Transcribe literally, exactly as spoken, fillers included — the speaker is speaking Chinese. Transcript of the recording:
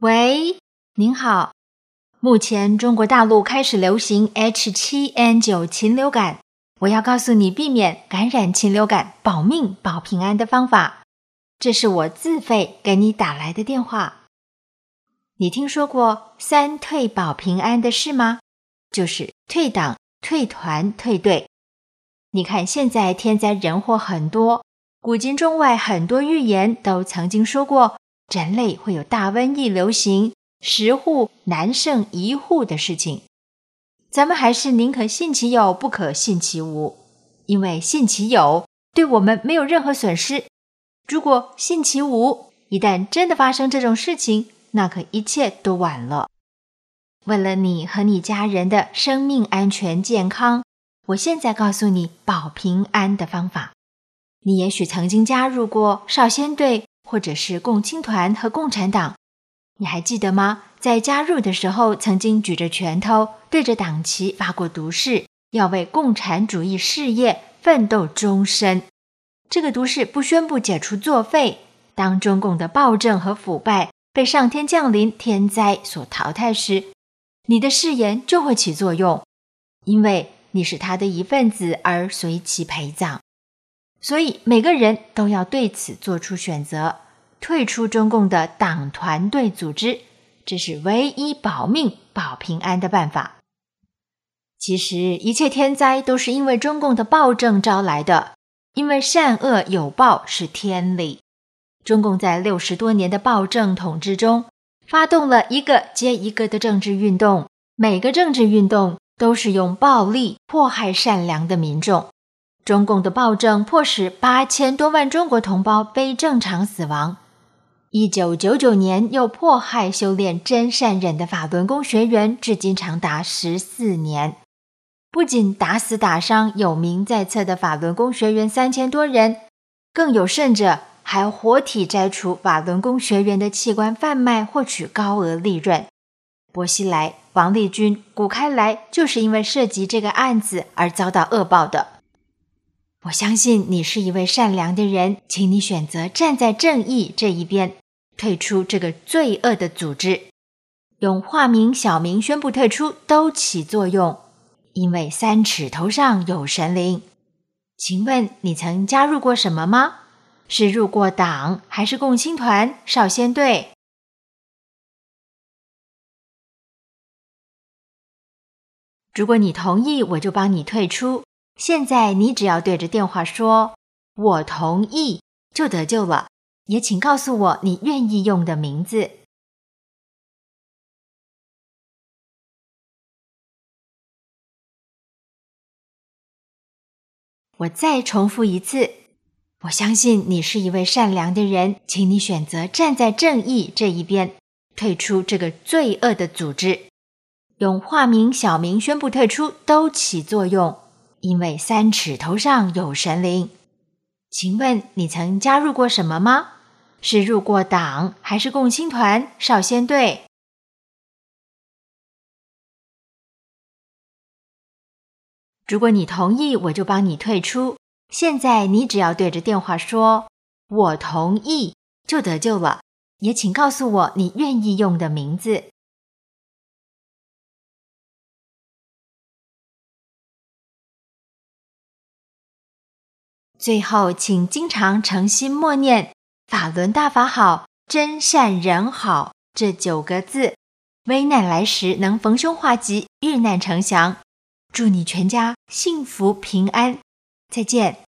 喂，您好。目前中国大陆开始流行 H 七 N 九 禽流感，我要告诉你避免感染禽流感、保命保平安的方法。这是我自费给你打来的电话。你听说过三退保平安的事吗？就是退党、退团、退队。你看现在天灾人祸很多，古今中外很多预言都曾经说过人类会有大瘟疫流行，十户难胜一户的事情。咱们还是宁可信其有，不可信其无，因为信其有对我们没有任何损失，如果信其无，一旦真的发生这种事情，那可一切都晚了。为了你和你家人的生命安全健康，我现在告诉你保平安的方法。你也许曾经加入过少先队或者是共青团和共产党，你还记得吗？在加入的时候曾经举着拳头对着党旗发过毒誓，要为共产主义事业奋斗终身。这个毒誓不宣布解除作废，当中共的暴政和腐败被上天降临天灾所淘汰时，你的誓言就会起作用，因为你是他的一份子而随其陪葬。所以每个人都要对此做出选择，退出中共的党团队组织，这是唯一保命保平安的办法。其实一切天灾都是因为中共的暴政招来的，因为善恶有报是天理。中共在六十多年的暴政统治中，发动了一个接一个的政治运动，每个政治运动都是用暴力迫害善良的民众。中共的暴政迫使八千多万中国同胞非正常死亡。一九九九年又迫害修炼真善忍的法轮功学员，至今长达十四年。不仅打死打伤有名在册的法轮功学员三千多人，更有甚者还活体摘除法轮功学员的器官贩卖，获取高额利润。薄熙来、王立军、谷开来就是因为涉及这个案子而遭到恶报的。我相信你是一位善良的人，请你选择站在正义这一边，退出这个罪恶的组织。用化名小名宣布退出都起作用，因为三尺头上有神灵。请问你曾加入过什么吗？是入过党，还是共青团、少先队？如果你同意，我就帮你退出。现在你只要对着电话说我同意就得救了，也请告诉我你愿意用的名字。我再重复一次，我相信你是一位善良的人，请你选择站在正义这一边，退出这个罪恶的组织。用化名小名宣布退出都起作用，因为三尺头上有神灵。请问你曾加入过什么吗？是入过党，还是共青团、少先队？如果你同意，我就帮你退出。现在你只要对着电话说我同意就得救了，也请告诉我你愿意用的名字。最后请经常诚心默念法轮大法好，真善人好这九个字，危难来时能逢凶化吉，遇难成祥。祝你全家幸福平安，再见。